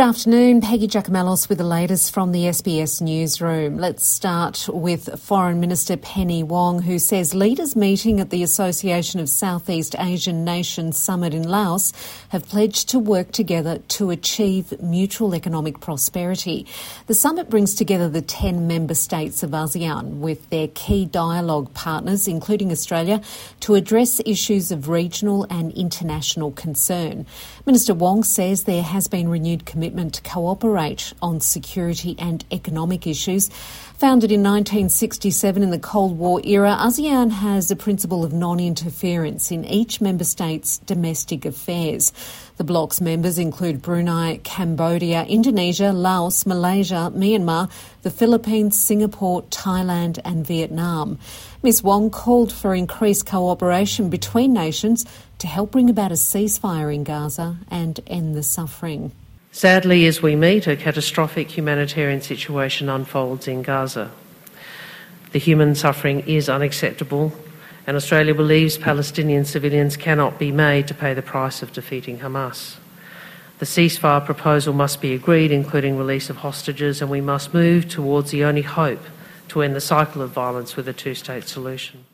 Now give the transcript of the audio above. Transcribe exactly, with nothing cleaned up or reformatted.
afternoon, Peggy Giacomellos with the latest from the S B S newsroom. Let's start with Foreign Minister Penny Wong, who says leaders meeting at the Association of Southeast Asian Nations Summit in Laos have pledged to work together to achieve mutual economic prosperity. The summit brings together the ten member states of ASEAN with their key dialogue partners, including Australia, to address issues of regional and international concern. Minister Wong says there has been renewed commitment to cooperate on security and economic issues. Founded in nineteen sixty-seven in the Cold War era, ASEAN has a principle of non-interference in each member state's domestic affairs. The bloc's members include Brunei, Cambodia, Indonesia, Laos, Malaysia, Myanmar, the Philippines, Singapore, Thailand and Vietnam. Ms Wong called for increased cooperation between nations to help bring about a ceasefire in Gaza and end the suffering. Sadly, as we meet, a catastrophic humanitarian situation unfolds in Gaza. The human suffering is unacceptable, and Australia believes Palestinian civilians cannot be made to pay the price of defeating Hamas. The ceasefire proposal must be agreed, including release of hostages, and we must move towards the only hope to end the cycle of violence with a two-state solution.